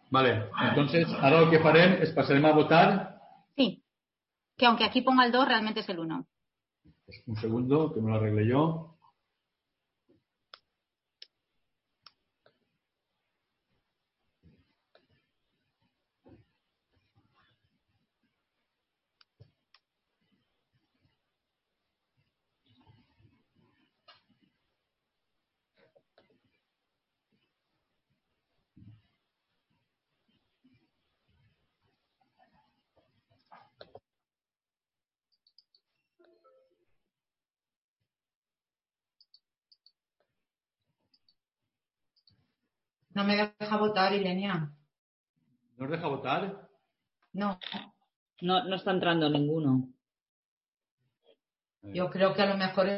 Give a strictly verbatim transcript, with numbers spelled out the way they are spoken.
Vale, entonces ara el que farem és passarem a votar. Sí, que aunque aquí ponga el dos, realmente es el uno. Pues un segundo, que me lo arregle yo. No me deja votar, Ilenia. ¿No os deja votar? No, No, no está entrando ninguno. yo creo que a lo mejor